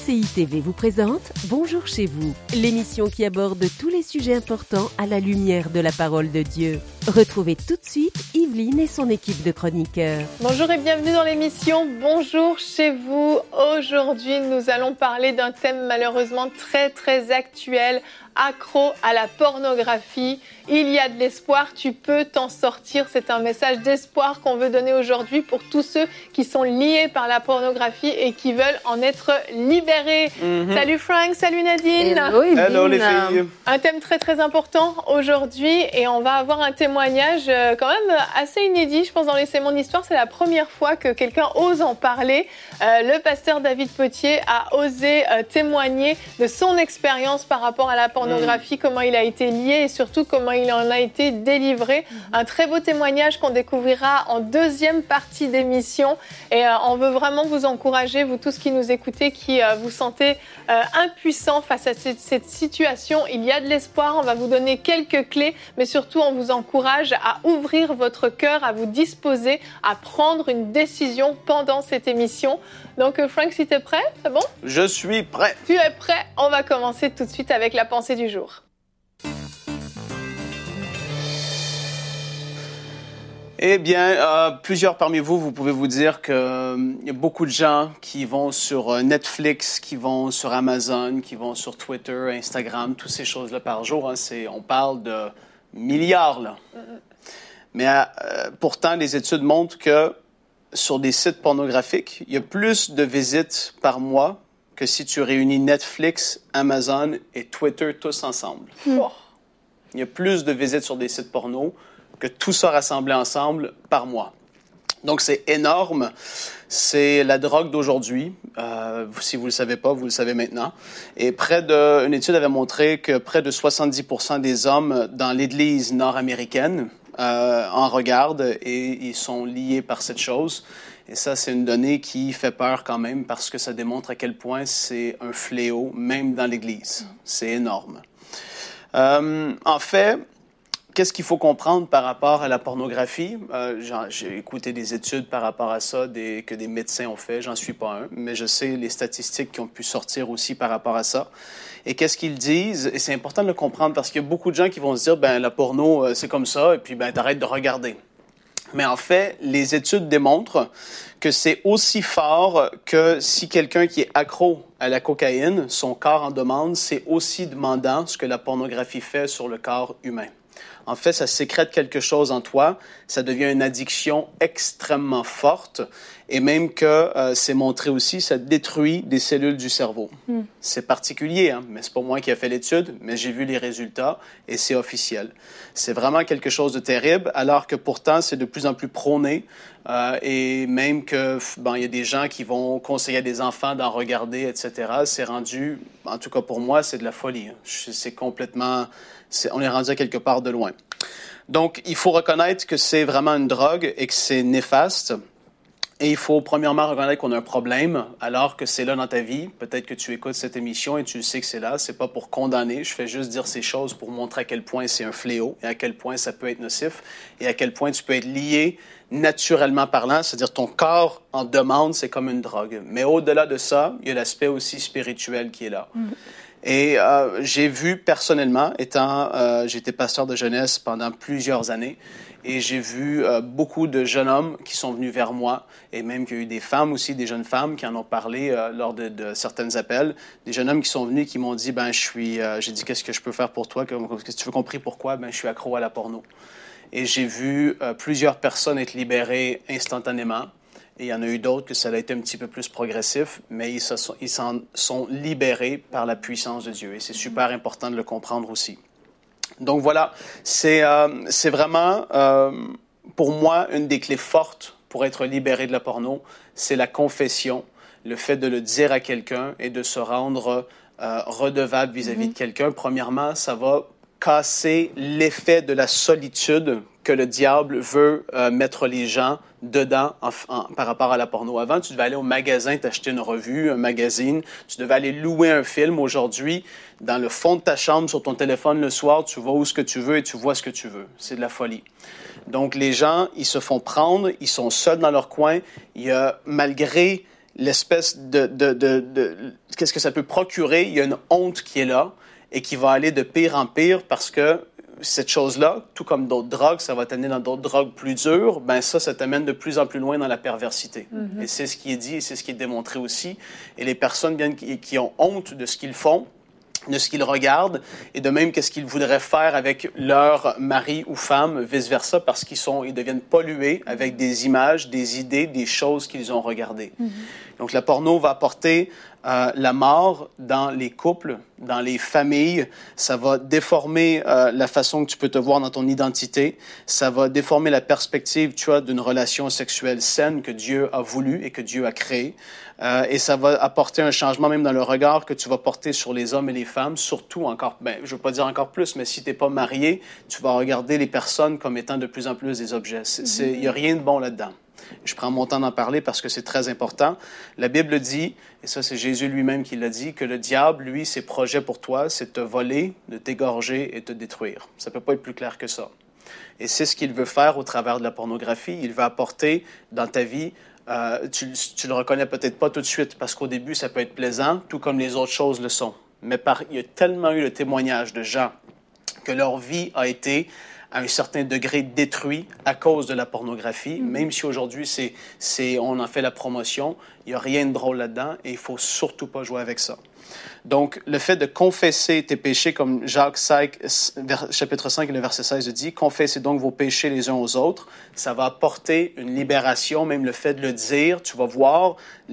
CCI TV vous présente Bonjour chez vous, l'émission qui aborde tous les sujets importants à la lumière de la parole de Dieu. Retrouvez tout de suite Yveline et son équipe de chroniqueurs. Bonjour et bienvenue dans l'émission Bonjour chez vous. Aujourd'hui, nous allons parler d'un thème malheureusement très actuel, accro à la pornographie. Il y a de l'espoir, tu peux t'en sortir. C'est un message d'espoir qu'on veut donner aujourd'hui pour tous ceux qui sont liés par la pornographie et qui veulent en être libérés. Salut Frank, salut Nadine. Hello les filles. Un thème très important aujourd'hui et on va avoir un témoignage quand même assez inédit, je pense, dans C'est mon histoire. C'est la première fois que quelqu'un ose en parler. Le pasteur David Potier a osé témoigner de son expérience par rapport à la pornographie, comment il a été lié et surtout comment il en a été délivré. Un très beau témoignage qu'on découvrira en deuxième partie d'émission. Et on veut vraiment vous encourager, vous tous qui nous écoutez, qui vous sentez impuissants face à cette situation. Il y a de l'espoir, on va vous donner quelques clés, mais surtout on vous encourage à ouvrir votre cœur, à vous disposer à prendre une décision pendant cette émission. Donc Frank, si tu es prêt, c'est bon? Je suis prêt. Tu es prêt? On va commencer tout de suite avec la pensée du jour. Eh bien, plusieurs parmi vous, vous pouvez vous dire qu'il y a beaucoup de gens qui vont sur Netflix, qui vont sur Amazon, qui vont sur Twitter, Instagram, toutes ces choses-là par jour. Hein, on parle de milliards, là. Mais pourtant, les études montrent que sur des sites pornographiques, il y a plus de visites par mois que si tu réunis Netflix, Amazon et Twitter tous ensemble. Il y a plus de visites sur des sites porno que tout ça rassemblé ensemble par mois. Donc, c'est énorme. C'est la drogue d'aujourd'hui. Si vous ne le savez pas, vous le savez maintenant. Et une étude avait montré que près de 70% des hommes dans l'Église nord-américaine en regardent et ils sont liés par cette chose. Et ça, c'est une donnée qui fait peur quand même parce que ça démontre à quel point c'est un fléau, même dans l'Église. C'est énorme. En fait, qu'est-ce qu'il faut comprendre par rapport à la pornographie? J'ai écouté des études par rapport à ça que des médecins ont fait. J'en suis pas un, mais je sais les statistiques qui ont pu sortir aussi par rapport à ça. Et qu'est-ce qu'ils disent? Et c'est important de le comprendre parce qu'il y a beaucoup de gens qui vont se dire, ben la porno, c'est comme ça, et puis ben t'arrêtes de regarder. Mais en fait, les études démontrent que c'est aussi fort que si quelqu'un qui est accro à la cocaïne, son corps en demande, c'est aussi demandant ce que la pornographie fait sur le corps humain. En fait, ça sécrète quelque chose en toi, ça devient une addiction extrêmement forte et même que c'est montré aussi, ça détruit des cellules du cerveau. C'est particulier, hein, mais c'est pas moi qui ai fait l'étude, mais j'ai vu les résultats et c'est officiel. C'est vraiment quelque chose de terrible, alors que pourtant, c'est de plus en plus prôné et même que, il y a des gens qui vont conseiller à des enfants d'en regarder, etc. C'est rendu, en tout cas pour moi, c'est de la folie. C'est complètement... on est rendu à quelque part de loin. Donc, il faut reconnaître que c'est vraiment une drogue et que c'est néfaste. Et il faut premièrement reconnaître qu'on a un problème alors que c'est là dans ta vie. Peut-être que tu écoutes cette émission et tu sais que c'est là. C'est pas pour condamner. Je fais juste dire ces choses pour montrer à quel point c'est un fléau et à quel point ça peut être nocif et à quel point tu peux être lié naturellement parlant. C'est-à-dire ton corps en demande, c'est comme une drogue. Mais au-delà de ça, il y a l'aspect aussi spirituel qui est là. Et j'ai vu personnellement, j'étais pasteur de jeunesse pendant plusieurs années, et j'ai vu beaucoup de jeunes hommes qui sont venus vers moi, et même qu'il y a eu des femmes aussi, des jeunes femmes qui en ont parlé lors de certains appels, des jeunes hommes qui sont venus qui m'ont dit, j'ai dit, qu'est-ce que je peux faire pour toi? Qu'est-ce que tu veux compris pourquoi? Je suis accro à la porno. Et j'ai vu plusieurs personnes être libérées instantanément. Et il y en a eu d'autres que ça a été un petit peu plus progressif, mais ils s'en sont libérés par la puissance de Dieu. Et c'est super important de le comprendre aussi. Donc voilà, c'est vraiment, pour moi, une des clés fortes pour être libéré de la porno, c'est la confession, le fait de le dire à quelqu'un et de se rendre redevable vis-à-vis de quelqu'un. Premièrement, ça va casser l'effet de la solitude que le diable veut mettre les gens dedans par rapport à la porno. Avant, tu devais aller au magasin t'acheter une revue, un magazine. Tu devais aller louer un film. Aujourd'hui, dans le fond de ta chambre, sur ton téléphone le soir, tu vas où ce que tu veux et tu vois ce que tu veux. C'est de la folie. Donc, les gens, ils se font prendre, ils sont seuls dans leur coin. Il y a, malgré l'espèce qu'est-ce que ça peut procurer? Il y a une honte qui est là et qui va aller de pire en pire parce que cette chose-là, tout comme d'autres drogues, ça va t'amener dans d'autres drogues plus dures, ben ça t'amène de plus en plus loin dans la perversité. Et c'est ce qui est dit et c'est ce qui est démontré aussi. Et les personnes qui ont honte de ce qu'ils font, de ce qu'ils regardent, et de même qu'est-ce qu'ils voudraient faire avec leur mari ou femme, vice-versa, parce ils deviennent pollués avec des images, des idées, des choses qu'ils ont regardées. Donc, la porno va apporter la mort dans les couples, dans les familles. Ça va déformer la façon que tu peux te voir dans ton identité. Ça va déformer la perspective, tu vois, d'une relation sexuelle saine que Dieu a voulu et que Dieu a créée. Et ça va apporter un changement même dans le regard que tu vas porter sur les hommes et les femmes, surtout encore, je veux pas dire encore plus, mais si t'es pas marié, tu vas regarder les personnes comme étant de plus en plus des objets. Il y a rien de bon là-dedans. Je prends mon temps d'en parler parce que c'est très important. La Bible dit, et ça c'est Jésus lui-même qui l'a dit, que le diable, lui, ses projets pour toi, c'est de te voler, de t'égorger et de te détruire. Ça peut pas être plus clair que ça. Et c'est ce qu'il veut faire au travers de la pornographie. Il veut apporter dans ta vie, tu le reconnais peut-être pas tout de suite parce qu'au début, ça peut être plaisant, tout comme les autres choses le sont. Mais il y a tellement eu le témoignage de gens que leur vie a été à un certain degré détruit à cause de la pornographie, même si aujourd'hui on en fait la promotion, il n'y a rien de drôle là-dedans et il ne faut surtout pas jouer avec ça. Donc, le fait de confesser tes péchés, comme Jacques 5, chapitre 5, le verset 16 dit, « Confessez donc vos péchés les uns aux autres », ça va apporter une libération, même le fait de le dire, tu vas voir,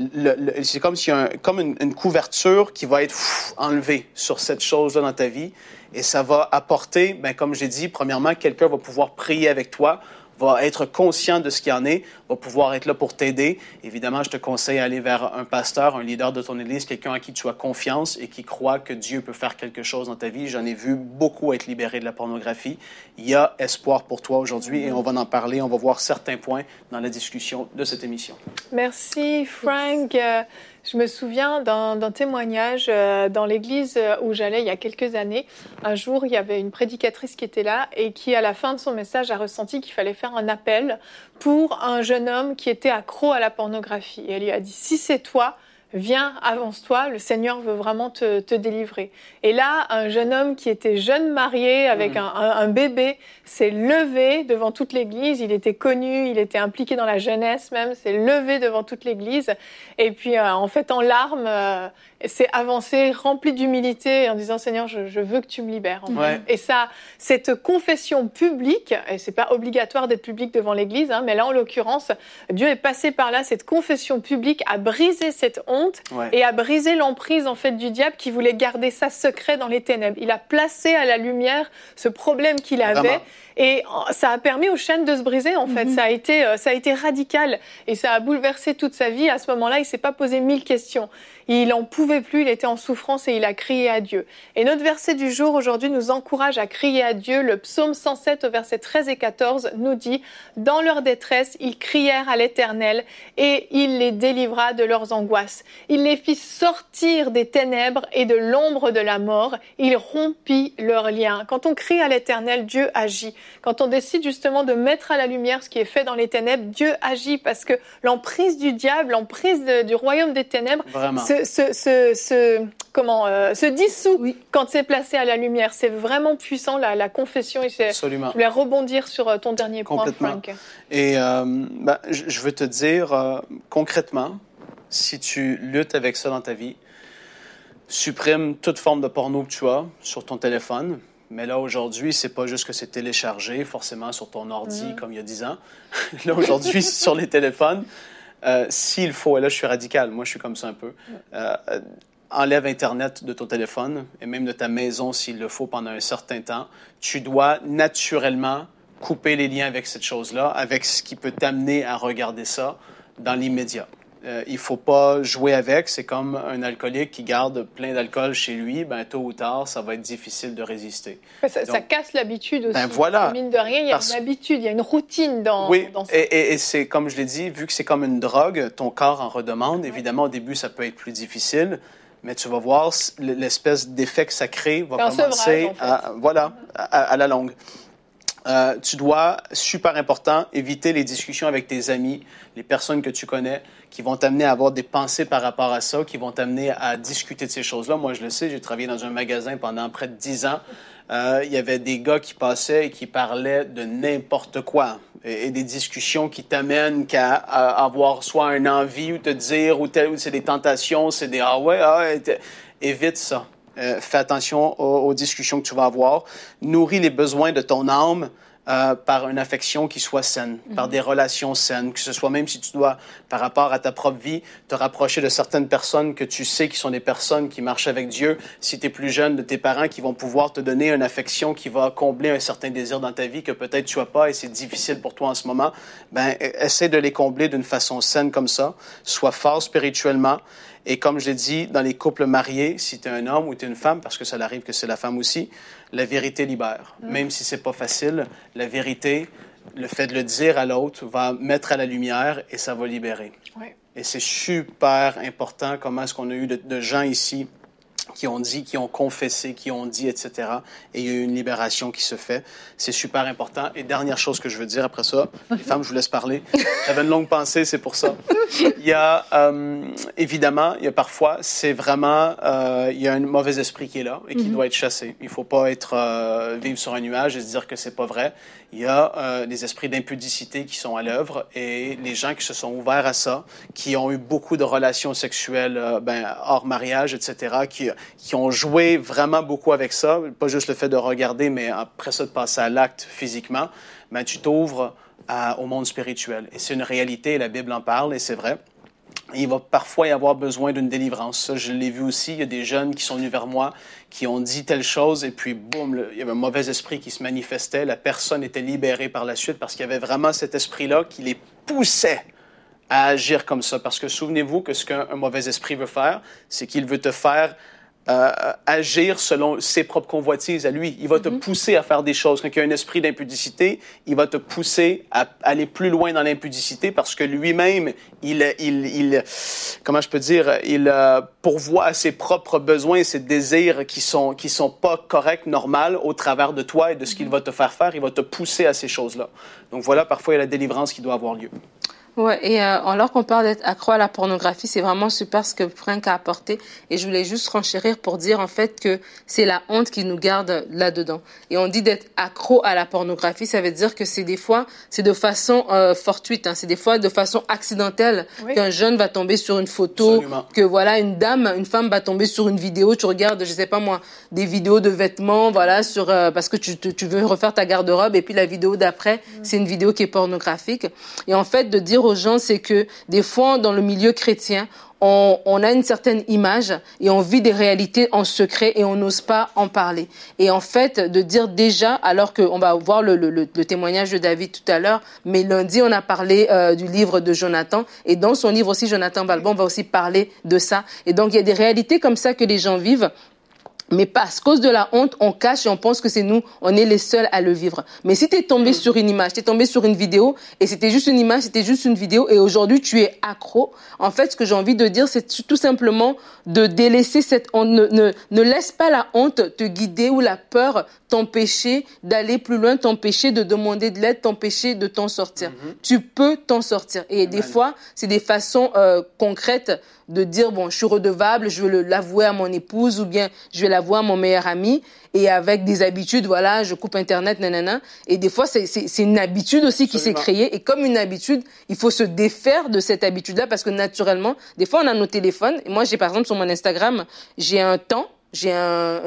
c'est comme s'il y a une couverture qui va être enlevée sur cette chose-là dans ta vie, et ça va apporter, comme j'ai dit, premièrement, quelqu'un va pouvoir prier avec toi, va être conscient de ce qu'il y en est, va pouvoir être là pour t'aider. Évidemment, je te conseille d'aller vers un pasteur, un leader de ton église, quelqu'un à qui tu as confiance et qui croit que Dieu peut faire quelque chose dans ta vie. J'en ai vu beaucoup être libérés de la pornographie. Il y a espoir pour toi aujourd'hui et on va en parler. On va voir certains points dans la discussion de cette émission. Merci, Frank. Je me souviens d'un témoignage dans l'église où j'allais il y a quelques années. Un jour, il y avait une prédicatrice qui était là et qui, à la fin de son message, a ressenti qu'il fallait faire un appel pour un jeune homme qui était accro à la pornographie. Et elle lui a dit, si c'est toi, viens, avance-toi, le Seigneur veut vraiment te délivrer. Et là, un jeune homme qui était jeune marié avec un bébé s'est levé devant toute l'église. Il était connu, il était impliqué dans la jeunesse même, s'est levé devant toute l'église. Et puis, en fait, en larmes, s'est avancé, rempli d'humilité, en disant, Seigneur, je veux que tu me libères. Ouais. Et ça, cette confession publique, et c'est pas obligatoire d'être public devant l'église, mais là, en l'occurrence, Dieu est passé par là, cette confession publique a brisé cette honte et a brisé l'emprise, en fait, du diable qui voulait garder ça secret dans les ténèbres. Il a placé à la lumière ce problème qu'il avait. Vraiment. Et ça a permis aux chaînes de se briser, en fait. Ça a été radical et ça a bouleversé toute sa vie. À ce moment-là, il s'est pas posé 1000 questions. Il en pouvait plus, il était en souffrance et il a crié à Dieu. Et notre verset du jour aujourd'hui nous encourage à crier à Dieu. Le psaume 107 au verset 13 et 14 nous dit « Dans leur détresse, ils crièrent à l'Éternel et il les délivra de leurs angoisses. Il les fit sortir des ténèbres et de l'ombre de la mort. Il rompit leurs liens. » Quand on crie à l'Éternel, Dieu agit. Quand on décide justement de mettre à la lumière ce qui est fait dans les ténèbres, Dieu agit parce que l'emprise du diable, l'emprise du royaume des ténèbres se dissout quand c'est placé à la lumière. C'est vraiment puissant, la confession. Absolument. Je voulais rebondir sur ton dernier point, Frank. Et je veux te dire concrètement, si tu luttes avec ça dans ta vie, supprime toute forme de porno que tu as sur ton téléphone. Mais là, aujourd'hui, c'est pas juste que c'est téléchargé forcément sur ton ordi comme il y a 10 ans. Là, aujourd'hui, c'est sur les téléphones. S'il faut, et là, je suis radical. Moi, je suis comme ça un peu. Enlève Internet de ton téléphone et même de ta maison s'il le faut pendant un certain temps. Tu dois naturellement couper les liens avec cette chose-là, avec ce qui peut t'amener à regarder ça dans l'immédiat. Il ne faut pas jouer avec. C'est comme un alcoolique qui garde plein d'alcool chez lui. Tôt ou tard, ça va être difficile de résister. Ça casse l'habitude aussi. Voilà. Mine de rien, il y a une habitude, il y a une routine dans ça. Et c'est comme je l'ai dit, vu que c'est comme une drogue, ton corps en redemande. Évidemment, au début, ça peut être plus difficile. Mais tu vas voir, l'espèce d'effet que ça crée va commencer à la longue. Tu dois, super important, éviter les discussions avec tes amis, les personnes que tu connais, qui vont t'amener à avoir des pensées par rapport à ça, qui vont t'amener à discuter de ces choses-là. Moi, je le sais, j'ai travaillé dans un magasin pendant près de 10 ans. Il y avait des gars qui passaient et qui parlaient de n'importe quoi et des discussions qui t'amènent qu'à avoir soit une envie ou te dire ou c'est des tentations, c'est des évite ça. Fais attention aux discussions que tu vas avoir. Nourris les besoins de ton âme par une affection qui soit saine, par des relations saines, que ce soit même si tu dois, par rapport à ta propre vie, te rapprocher de certaines personnes que tu sais qui sont des personnes qui marchent avec Dieu. Si tu es plus jeune, de tes parents qui vont pouvoir te donner une affection qui va combler un certain désir dans ta vie que peut-être tu n'as pas et c'est difficile pour toi en ce moment, essaie de les combler d'une façon saine comme ça. Sois fort spirituellement. Et comme je l'ai dit, dans les couples mariés, si tu es un homme ou tu es une femme, parce que ça arrive que c'est la femme aussi, la vérité libère. Même si c'est pas facile, la vérité, le fait de le dire à l'autre, va mettre à la lumière et ça va libérer. Ouais. Et c'est super important comment est-ce qu'on a eu de gens ici qui ont dit, qui ont confessé, qui ont dit, etc. Et il y a eu une libération qui se fait. C'est super important. Et dernière chose que je veux dire après ça, les femmes, je vous laisse parler. J'avais une longue pensée, c'est pour ça. Il y a, évidemment, il y a parfois, c'est vraiment, il y a un mauvais esprit qui est là et qui doit être chassé. Il ne faut pas vivre sur un nuage et se dire que c'est pas vrai. Il y a des esprits d'impudicité qui sont à l'œuvre et les gens qui se sont ouverts à ça, qui ont eu beaucoup de relations sexuelles hors mariage, etc., qui ont joué vraiment beaucoup avec ça, pas juste le fait de regarder, mais après ça de passer à l'acte physiquement, tu t'ouvres au monde spirituel. Et c'est une réalité, la Bible en parle et c'est vrai. Il va parfois y avoir besoin d'une délivrance. Ça, je l'ai vu aussi. Il y a des jeunes qui sont venus vers moi, qui ont dit telle chose, et puis boum, il y avait un mauvais esprit qui se manifestait. La personne était libérée par la suite parce qu'il y avait vraiment cet esprit-là qui les poussait à agir comme ça. Parce que souvenez-vous que ce qu'un mauvais esprit veut faire, c'est qu'il veut te faire agir selon ses propres convoitises à lui. Il va te pousser à faire des choses. Quand il y a un esprit d'impudicité, il va te pousser à aller plus loin dans l'impudicité parce que lui-même, comment je peux dire, il pourvoit à ses propres besoins et ses désirs qui sont pas corrects, normaux, au travers de toi et de ce qu'il va te faire faire. Il va te pousser à ces choses-là. Donc voilà, parfois, il y a la délivrance qui doit avoir lieu. Ouais, et alors qu'on parle d'être accro à la pornographie, c'est vraiment super ce que Frank a apporté. Et je voulais juste renchérir pour dire en fait que c'est la honte qui nous garde là-dedans. Et on dit d'être accro à la pornographie, ça veut dire que c'est des fois, c'est de façon fortuite, c'est des fois de façon accidentelle qu'un jeune va tomber sur une photo, absolument, que voilà une femme va tomber sur une vidéo. Tu regardes, je sais pas moi, des vidéos de vêtements, voilà, sur parce que tu veux refaire ta garde-robe et puis la vidéo d'après, c'est une vidéo qui est pornographique. Et en fait, de dire aux gens, c'est que des fois, dans le milieu chrétien, on a une certaine image et on vit des réalités en secret et on n'ose pas en parler. Et en fait, de dire déjà, alors qu'on va voir le témoignage de David tout à l'heure, mais lundi, on a parlé du livre de Jonathan et dans son livre aussi, Jonathan Balbon va aussi parler de ça. Et donc, il y a des réalités comme ça que les gens vivent. Mais parce cause de la honte, on cache et on pense que c'est nous, on est les seuls à le vivre. Mais si t'es tombé sur une image, t'es tombé sur une vidéo et c'était juste une image, c'était juste une vidéo et aujourd'hui tu es accro, en fait, ce que j'ai envie de dire, c'est tout simplement de délaisser cette honte. Ne laisse pas la honte te guider ou la peur t'empêcher d'aller plus loin, t'empêcher de demander de l'aide, t'empêcher de t'en sortir. Tu peux t'en sortir. Et des fois, c'est des façons concrètes de dire, bon, je suis redevable, je veux l'avouer à mon épouse ou bien je vais l'avouer à mon meilleur ami et avec des habitudes, voilà, je coupe Internet, nanana. Et des fois, c'est une habitude aussi qui s'est créée et comme une habitude, il faut se défaire de cette habitude-là parce que naturellement, des fois, on a nos téléphones. Et moi, j'ai par exemple sur mon Instagram, j'ai un temps, j'ai un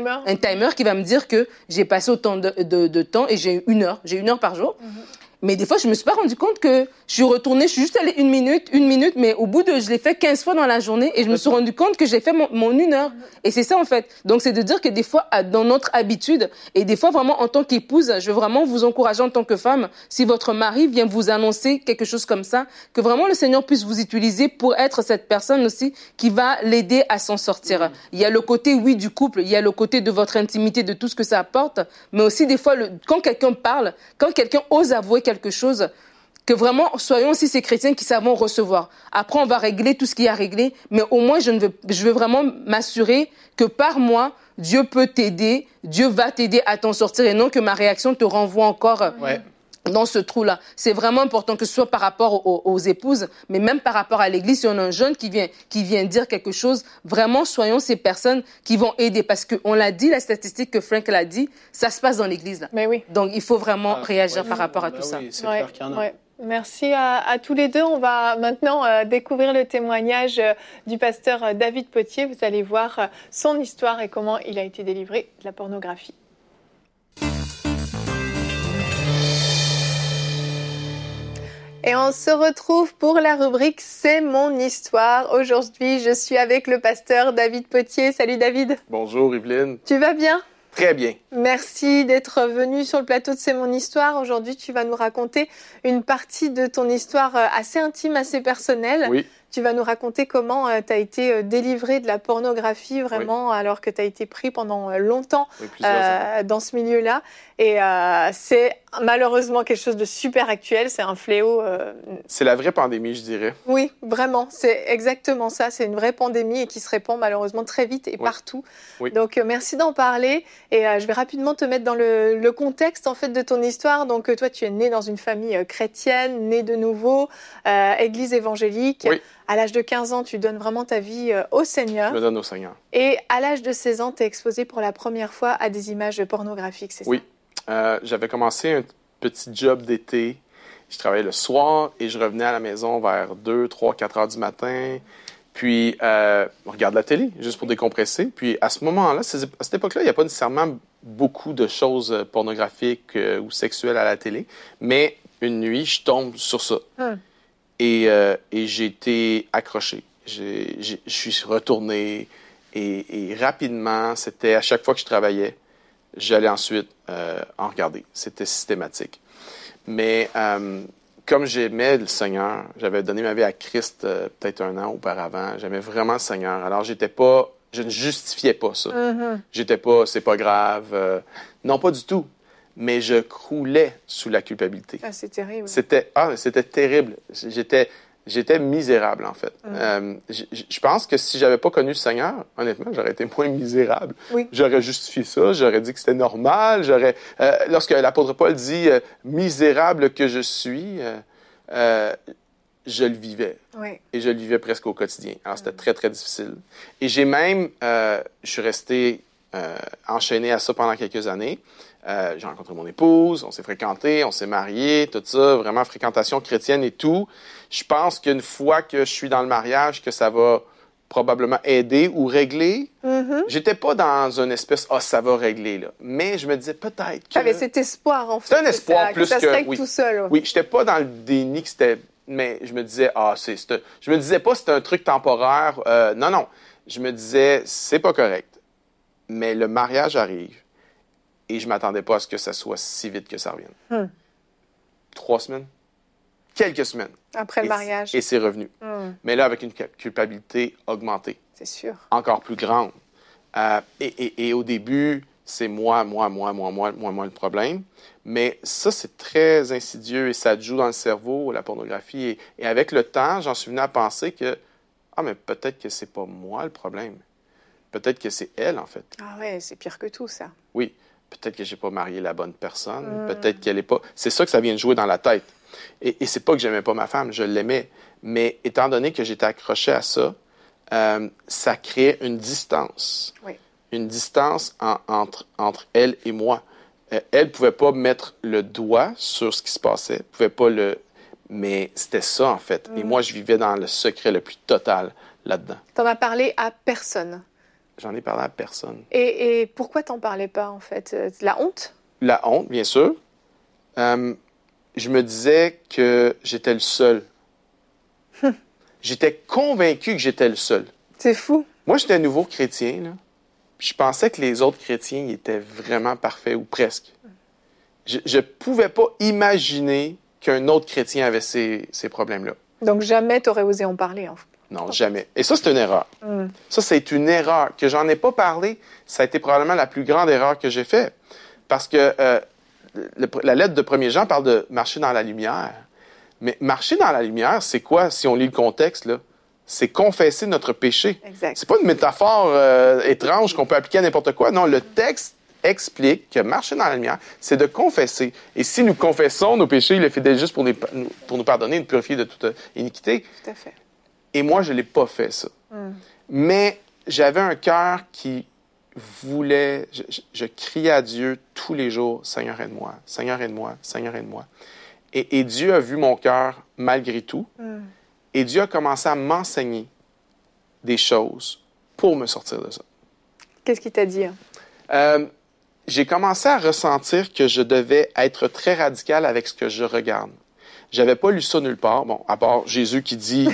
timer qui va me dire que j'ai passé autant de temps et j'ai 1 heure. J'ai 1 heure par jour. Mais des fois, je me suis pas rendu compte que je suis retournée, je suis juste allée 1 minute, mais au bout je l'ai fait 15 fois dans la journée et je me suis rendu compte que j'ai fait mon 1 heure. Et c'est ça, en fait. Donc, c'est de dire que des fois, dans notre habitude, et des fois, vraiment, en tant qu'épouse, je veux vraiment vous encourager en tant que femme, si votre mari vient vous annoncer quelque chose comme ça, que vraiment le Seigneur puisse vous utiliser pour être cette personne aussi qui va l'aider à s'en sortir. Il y a le côté, oui, du couple, il y a le côté de votre intimité, de tout ce que ça apporte, mais aussi des fois, quand quelqu'un parle, quand quelqu'un ose avouer quelque chose, que vraiment, soyons aussi ces chrétiens qui savons recevoir. Après, on va régler tout ce qu'il y a à régler, mais au moins, je veux vraiment m'assurer que par moi, Dieu peut t'aider, Dieu va t'aider à t'en sortir et non que ma réaction te renvoie encore dans ce trou-là. C'est vraiment important que ce soit par rapport aux épouses, mais même par rapport à l'Église. Si on a un jeune qui vient dire quelque chose, vraiment, soyons ces personnes qui vont aider. Parce qu'on l'a dit, la statistique que Frank l'a dit, ça se passe dans l'Église. Là. Mais oui. Donc, il faut vraiment réagir par rapport à tout ça. Oui, c'est clair qu'il y en a. Merci à tous les deux. On va maintenant découvrir le témoignage du pasteur David Potier. Vous allez voir son histoire et comment il a été délivré de la pornographie. Et on se retrouve pour la rubrique C'est mon histoire. Aujourd'hui, je suis avec le pasteur David Potier. Salut David. Bonjour Yveline. Tu vas bien? Très bien. Merci d'être venu sur le plateau de C'est mon histoire. Aujourd'hui, tu vas nous raconter une partie de ton histoire assez intime, assez personnelle. Oui. Tu vas nous raconter comment tu as été délivré de la pornographie, vraiment, alors que tu as été pris pendant longtemps dans ce milieu-là. Et c'est malheureusement quelque chose de super actuel, c'est un fléau. C'est la vraie pandémie, je dirais. Oui, vraiment, c'est exactement ça. C'est une vraie pandémie et qui se répand malheureusement très vite et partout. Oui. Donc, merci d'en parler. Et je vais rapidement te mettre dans le contexte en fait de ton histoire. Donc, toi, tu es né dans une famille chrétienne, né de nouveau, église évangélique. Oui. À l'âge de 15 ans, tu donnes vraiment ta vie au Seigneur. Je me donne au Seigneur. Et à l'âge de 16 ans, tu es exposé pour la première fois à des images pornographiques, c'est ça? Oui. J'avais commencé un petit job d'été. Je travaillais le soir et je revenais à la maison vers 2, 3, 4 heures du matin. Puis, on regarde la télé, juste pour décompresser. Puis, à ce moment-là, à cette époque-là, il n'y a pas nécessairement beaucoup de choses pornographiques ou sexuelles à la télé. Mais une nuit, je tombe sur ça. Et j'ai été accroché. Je suis retourné et rapidement, c'était à chaque fois que je travaillais, j'allais ensuite en regarder. C'était systématique. Mais comme j'aimais le Seigneur, j'avais donné ma vie à Christ peut-être 1 an auparavant, j'aimais vraiment le Seigneur. Alors, je ne justifiais pas ça. J'étais pas, c'est pas grave. Non, pas du tout. Mais je croulais sous la culpabilité. Ah, c'est terrible. C'était terrible. J'étais misérable, en fait. Je pense que si j'avais pas connu le Seigneur, honnêtement, j'aurais été moins misérable. Oui. J'aurais justifié ça, j'aurais dit que c'était normal. Lorsque l'apôtre Paul dit « misérable que je suis », je le vivais. Oui. Et je le vivais presque au quotidien. Alors, c'était très, très difficile. Et j'ai même... je suis resté enchaîné à ça pendant quelques années. J'ai rencontré mon épouse, on s'est fréquentés, on s'est mariés, tout ça, vraiment fréquentation chrétienne et tout. Je pense qu'une fois que je suis dans le mariage, que ça va probablement aider ou régler. J'étais pas dans une espèce « ça va régler », là. Mais je me disais peut-être que... T'avais cet espoir, en fait. C'est un espoir plus que... ça se règle oui. tout seul. Oui, j'étais pas dans le déni que c'était... Mais je me disais, je me disais pas c'était un truc temporaire. Non. Je me disais, c'est pas correct. Mais le mariage arrive. Et je ne m'attendais pas à ce que ça soit si vite que ça revienne. 3 semaines? Quelques semaines. Après le mariage. Et c'est revenu. Mais là, avec une culpabilité augmentée. C'est sûr. Encore plus grande. Et au début, c'est moi le problème. Mais ça, c'est très insidieux et ça joue dans le cerveau, la pornographie. Et avec le temps, j'en suis venu à penser que, mais peut-être que c'est pas moi le problème. Peut-être que c'est elle, en fait. Ah ouais, c'est pire que tout, ça. Oui. Peut-être que j'ai pas marié la bonne personne. Peut-être qu'elle est pas... C'est ça que ça vient de jouer dans la tête. Et c'est pas que j'aimais pas ma femme, je l'aimais. Mais étant donné que j'étais accroché à ça, ça créait une distance. Oui. Une distance entre elle et moi. Elle pouvait pas mettre le doigt sur ce qui se passait. Pouvait pas mais c'était ça, en fait. Et moi, je vivais dans le secret le plus total là-dedans. T'en as parlé à personne? J'en ai parlé à personne. Et pourquoi t'en parlais pas, en fait? La honte? La honte, bien sûr. Je me disais que j'étais le seul. J'étais convaincu que j'étais le seul. C'est fou. Moi, j'étais nouveau chrétien, là. Je pensais que les autres chrétiens étaient vraiment parfaits, ou presque. Je pouvais pas imaginer qu'un autre chrétien avait ces problèmes-là. Donc jamais t'aurais osé en parler, en fait. Non, jamais. Et ça, c'est une erreur. Ça, c'est une erreur. Que j'en ai pas parlé, ça a été probablement la plus grande erreur que j'ai faite. Parce que la lettre de 1er Jean parle de marcher dans la lumière. Mais marcher dans la lumière, c'est quoi, si on lit le contexte, là? C'est confesser notre péché. Exact. C'est pas une métaphore étrange qu'on peut appliquer à n'importe quoi. Non, le texte explique que marcher dans la lumière, c'est de confesser. Et si nous confessons nos péchés, il est fidèle juste pour nous pardonner et nous purifier de toute iniquité. Tout à fait. Et moi, je l'ai pas fait, ça. Mais j'avais un cœur qui voulait... Je criais à Dieu tous les jours, « Seigneur, aide-moi, Seigneur, aide-moi, Seigneur, aide-moi. » Et Dieu a vu mon cœur malgré tout. Et Dieu a commencé à m'enseigner des choses pour me sortir de ça. Qu'est-ce qu'il t'a dit? J'ai commencé à ressentir que je devais être très radical avec ce que je regarde. J'avais pas lu ça nulle part, bon, à part Jésus qui dit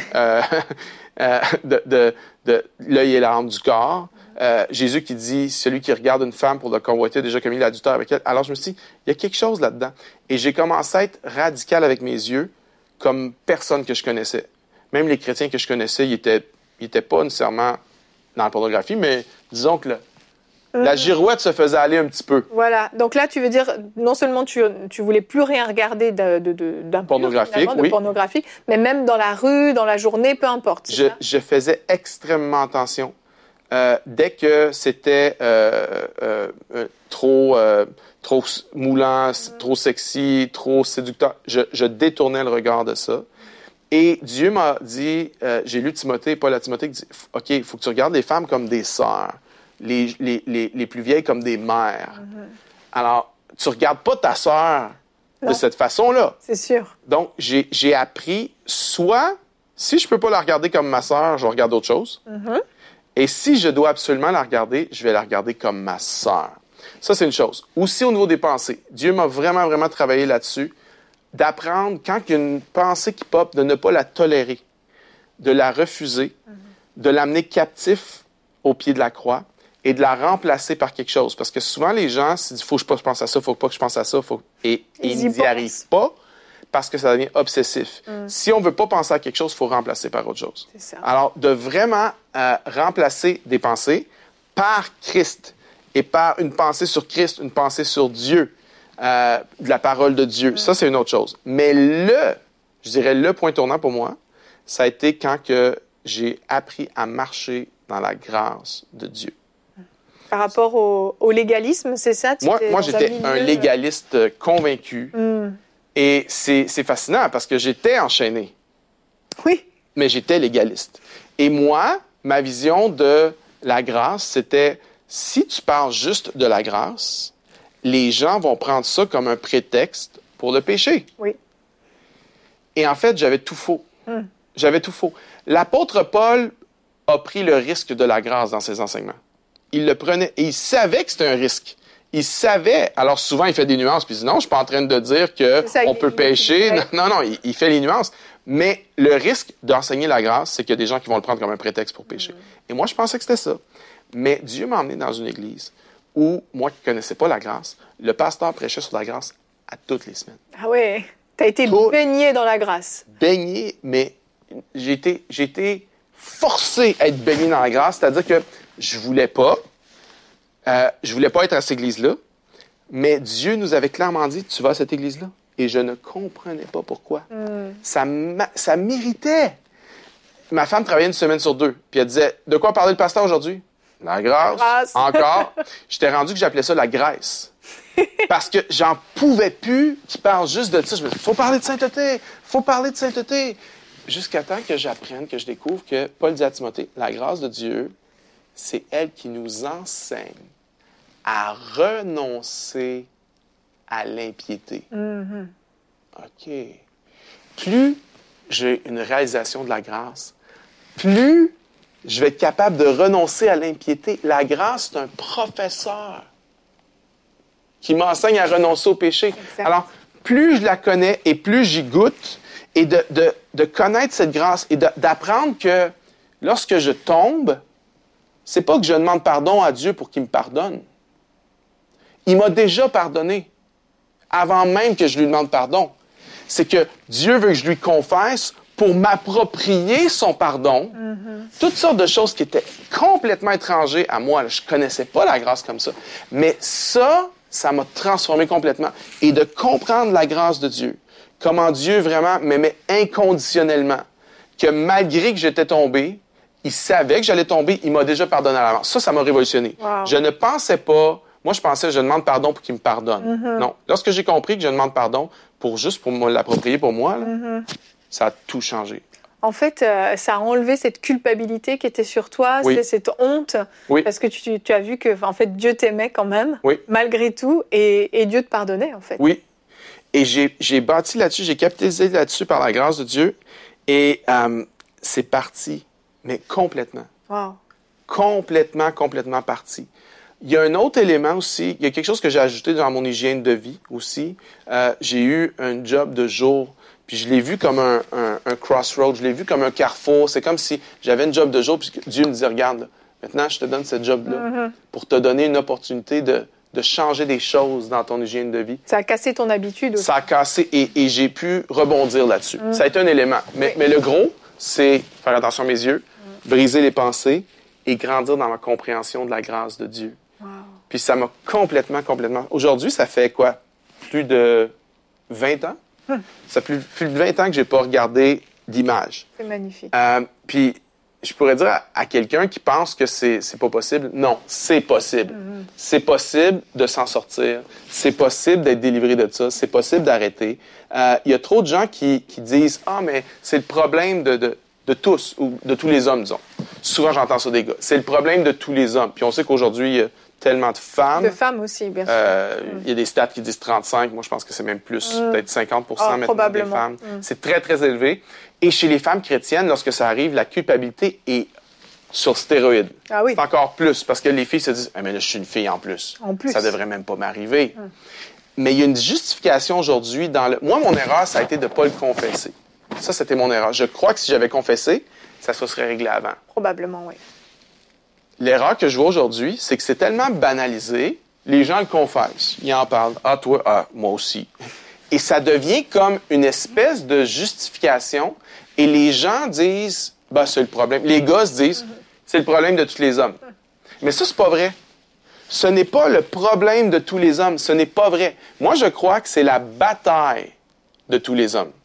de l'œil est l'arme du corps. Jésus qui dit, celui qui regarde une femme pour le convoiter a déjà commis l'adultère avec elle. Alors je me suis dit, il y a quelque chose là-dedans. Et j'ai commencé à être radical avec mes yeux comme personne que je connaissais. Même les chrétiens que je connaissais, ils étaient pas nécessairement dans la pornographie, mais disons que la girouette se faisait aller un petit peu. Voilà. Donc là, tu veux dire, non seulement tu voulais plus rien regarder d'impur, pornographique, de pornographique, mais même dans la rue, dans la journée, peu importe. Je faisais extrêmement attention. Dès que c'était trop moulant, trop sexy, trop séducteur, je détournais le regard de ça. Et Dieu m'a dit, j'ai lu Timothée, Paul à Timothée, qui dit, OK, il faut que tu regardes les femmes comme des sœurs, les plus vieilles comme des mères. Alors, tu ne regardes pas ta sœur de cette façon-là. C'est sûr. Donc, j'ai appris, soit, si je ne peux pas la regarder comme ma sœur, je regarde autre chose. Et si je dois absolument la regarder, je vais la regarder comme ma sœur. Ça, c'est une chose. Aussi, au niveau des pensées, Dieu m'a vraiment, vraiment travaillé là-dessus, d'apprendre, quand il y a une pensée qui pop, de ne pas la tolérer, de la refuser, de l'amener captif au pied de la croix et de la remplacer par quelque chose. Parce que souvent, les gens se disent, faut que je pense à ça, faut pas que je pense à ça, et ils n'y arrivent pas parce que ça devient obsessif. Si on veut pas penser à quelque chose, il faut remplacer par autre chose. C'est ça. Alors, de vraiment remplacer des pensées par Christ et par une pensée sur Christ, une pensée sur Dieu, de la parole de Dieu. Ça, c'est une autre chose. Mais je dirais le point tournant pour moi, ça a été quand que j'ai appris à marcher dans la grâce de Dieu. Par rapport au légalisme, c'est ça? Moi, j'étais un légaliste convaincu. Et c'est fascinant parce que j'étais enchaîné. Oui. Mais j'étais légaliste. Et moi, ma vision de la grâce, c'était, si tu parles juste de la grâce, les gens vont prendre ça comme un prétexte pour le péché. Oui. Et en fait, j'avais tout faux. J'avais tout faux. L'apôtre Paul a pris le risque de la grâce dans ses enseignements. Il le prenait et il savait que c'était un risque. Il savait. Alors souvent, il fait des nuances puis il dit non, je suis pas en train de dire qu'on peut pécher. Non, il fait les nuances. Mais le risque d'enseigner la grâce, c'est qu'il y a des gens qui vont le prendre comme un prétexte pour pécher. Et moi, je pensais que c'était ça. Mais Dieu m'a emmené dans une église où, moi qui ne connaissais pas la grâce, le pasteur prêchait sur la grâce à toutes les semaines. Ah ouais, tu as été baigné dans la grâce. Baigné, mais j'ai été forcé à être baigné dans la grâce, c'est-à-dire que je voulais pas être à cette église-là, mais Dieu nous avait clairement dit, tu vas à cette église-là. Et je ne comprenais pas pourquoi. Ça m'irritait. Ma femme travaillait une semaine sur deux, puis elle disait, de quoi parler le pasteur aujourd'hui? La grâce. Encore. J'étais rendu que j'appelais ça la graisse. Parce que j'en pouvais plus qu'il parle juste de ça. Je me disais, faut parler de sainteté. Faut parler de sainteté. Jusqu'à temps que j'apprenne, que je découvre que Paul dit à Timothée, la grâce de Dieu, c'est elle qui nous enseigne à renoncer à l'impiété. OK. Plus j'ai une réalisation de la grâce, plus je vais être capable de renoncer à l'impiété. La grâce, c'est un professeur qui m'enseigne à renoncer au péché. Exact. Alors, plus je la connais et plus j'y goûte, et de connaître cette grâce et d'apprendre que lorsque je tombe, c'est pas que je demande pardon à Dieu pour qu'il me pardonne. Il m'a déjà pardonné avant même que je lui demande pardon. C'est que Dieu veut que je lui confesse pour m'approprier son pardon. Toutes sortes de choses qui étaient complètement étrangères à moi. Je connaissais pas la grâce comme ça. Mais ça m'a transformé complètement. Et de comprendre la grâce de Dieu comment Dieu vraiment m'aimait inconditionnellement. Que malgré que j'étais tombé, il savait que j'allais tomber, il m'a déjà pardonné à l'avance. Ça m'a révolutionné. Wow. Je ne pensais pas... Moi, je pensais, je demande pardon pour qu'il me pardonne. Non. Lorsque j'ai compris que je demande pardon pour me l'approprier pour moi, là, ça a tout changé. En fait, ça a enlevé cette culpabilité qui était sur toi, Oui. cette honte, Oui. parce que tu as vu que en fait, Dieu t'aimait quand même, Oui. malgré tout, et Dieu te pardonnait, en fait. Oui. Et j'ai bâti là-dessus, j'ai capitalisé là-dessus par la grâce de Dieu, et c'est parti, mais complètement. Wow. Complètement parti. Il y a un autre élément aussi, il y a quelque chose que j'ai ajouté dans mon hygiène de vie aussi. J'ai eu un job de jour, puis je l'ai vu comme un crossroad, je l'ai vu comme un carrefour. C'est comme si j'avais un job de jour, puis Dieu me dit, regarde, là, maintenant je te donne ce job-là pour te donner une opportunité de changer des choses dans ton hygiène de vie. Ça a cassé ton habitude aussi. Ça a cassé et j'ai pu rebondir là-dessus. Ça a été un élément. Mais le gros, c'est faire attention à mes yeux, briser les pensées et grandir dans ma compréhension de la grâce de Dieu. Wow. Puis ça m'a complètement... Aujourd'hui, ça fait quoi? Plus de 20 ans? Ça fait plus de 20 ans que j'ai pas regardé d'image. C'est magnifique. Puis je pourrais dire à quelqu'un qui pense que c'est pas possible, non, c'est possible. C'est possible de s'en sortir. C'est possible d'être délivré de ça. C'est possible d'arrêter. Il y a trop de gens qui disent « Ah, mais c'est le problème de tous, ou de tous les hommes, disons. » Souvent, j'entends ça des gars. C'est le problème de tous les hommes. Puis on sait qu'aujourd'hui, il y a tellement de femmes. De femmes aussi, bien sûr. Il y a des stats qui disent 35. Moi, je pense que c'est même plus, peut-être 50% maintenant probablement. des femmes. C'est très, très élevé. Et chez les femmes chrétiennes, lorsque ça arrive, la culpabilité est sur stéroïdes. Ah oui. C'est encore plus, parce que les filles se disent « Ah, mais là, je suis une fille en plus. En plus. Ça devrait même pas m'arriver. Mais il y a une justification aujourd'hui dans le... Moi, mon erreur, ça a été de ne pas le confesser. Ça, c'était mon erreur. Je crois que si j'avais confessé, ça se serait réglé avant. Probablement, oui. L'erreur que je vois aujourd'hui, c'est que c'est tellement banalisé, les gens le confessent. Ils en parlent. Ah, toi, ah, moi aussi. Et ça devient comme une espèce de justification. Et les gens disent, bah, c'est le problème. Les gars se disent, c'est le problème de tous les hommes. Mais ça, c'est pas vrai. Ce n'est pas le problème de tous les hommes. Ce n'est pas vrai. Moi, je crois que c'est la bataille de tous les hommes.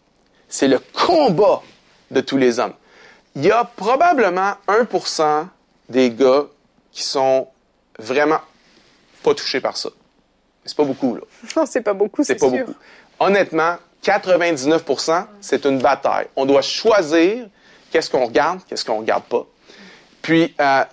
C'est le combat de tous les hommes. Il y a probablement 1% des gars qui sont vraiment pas touchés par ça. C'est pas beaucoup, là. Non, c'est pas beaucoup, c'est pas sûr. beaucoup. Honnêtement, 99%, c'est une bataille. On doit choisir qu'est-ce qu'on regarde, qu'est-ce qu'on regarde pas. Puis,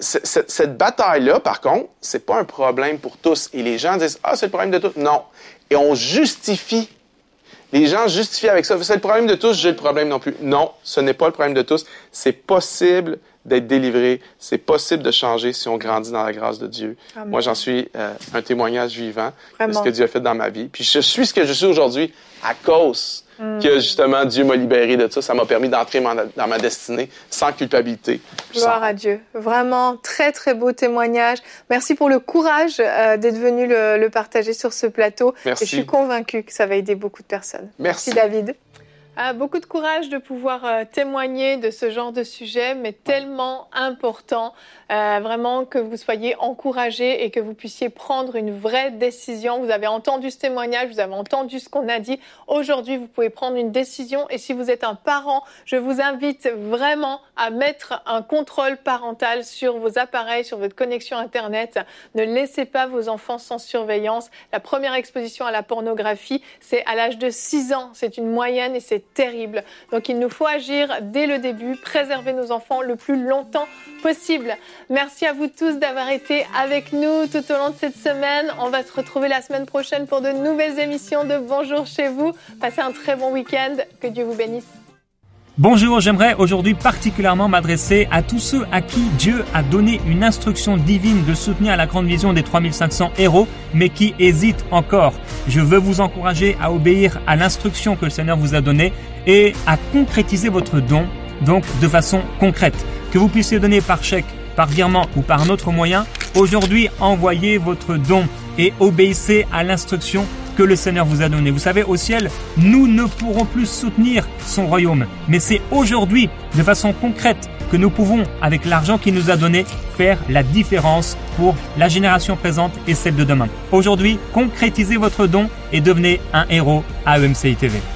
cette bataille-là, par contre, c'est pas un problème pour tous. Et les gens disent, ah, c'est le problème de tous. Non. Et on justifie. Les gens justifient avec ça. C'est le problème de tous, j'ai le problème non plus. Non, ce n'est pas le problème de tous. C'est possible d'être délivré. C'est possible de changer si on grandit dans la grâce de Dieu. Amen. Moi, j'en suis un témoignage vivant de ce que Dieu a fait dans ma vie. Puis je suis ce que je suis aujourd'hui à cause que, justement, Dieu m'a libéré de ça. Ça m'a permis d'entrer dans ma destinée sans culpabilité. Gloire à Dieu. Vraiment, très, très beau témoignage. Merci pour le courage d'être venu le partager sur ce plateau. Merci. Et je suis convaincue que ça va aider beaucoup de personnes. Merci David. Beaucoup de courage de pouvoir témoigner de ce genre de sujet, mais tellement important, vraiment que vous soyez encouragés et que vous puissiez prendre une vraie décision. Vous avez entendu ce témoignage, vous avez entendu ce qu'on a dit. Aujourd'hui, vous pouvez prendre une décision et si vous êtes un parent, je vous invite vraiment à mettre un contrôle parental sur vos appareils, sur votre connexion Internet. Ne laissez pas vos enfants sans surveillance. La première exposition à la pornographie, c'est à l'âge de 6 ans. C'est une moyenne et c'est terrible. Donc il nous faut agir dès le début, préserver nos enfants le plus longtemps possible. Merci à vous tous d'avoir été avec nous tout au long de cette semaine. On va se retrouver la semaine prochaine pour de nouvelles émissions de Bonjour chez vous. Passez un très bon week-end. Que Dieu vous bénisse. Bonjour, j'aimerais aujourd'hui particulièrement m'adresser à tous ceux à qui Dieu a donné une instruction divine de soutenir la grande vision des 3500 héros, mais qui hésitent encore. Je veux vous encourager à obéir à l'instruction que le Seigneur vous a donnée et à concrétiser votre don, donc de façon concrète. Que vous puissiez donner par chèque, par virement ou par un autre moyen, aujourd'hui envoyez votre don et obéissez à l'instruction que le Seigneur vous a donné. Vous savez, au ciel, nous ne pourrons plus soutenir son royaume. Mais c'est aujourd'hui, de façon concrète, que nous pouvons, avec l'argent qu'il nous a donné, faire la différence pour la génération présente et celle de demain. Aujourd'hui, concrétisez votre don et devenez un héros à EMCI TV.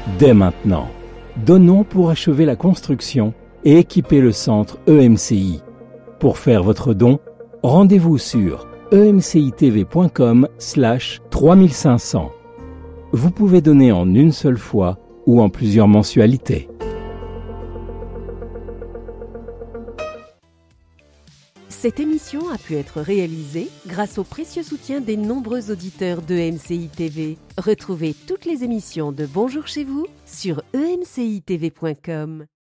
dès maintenant. Donnons pour achever la construction et équiper le centre EMCI. Pour faire votre don, rendez-vous sur emcitv.com/3500. Vous pouvez donner en une seule fois ou en plusieurs mensualités. Cette émission a pu être réalisée grâce au précieux soutien des nombreux auditeurs de MCI TV. Retrouvez toutes les émissions de Bonjour chez vous sur emcitv.com.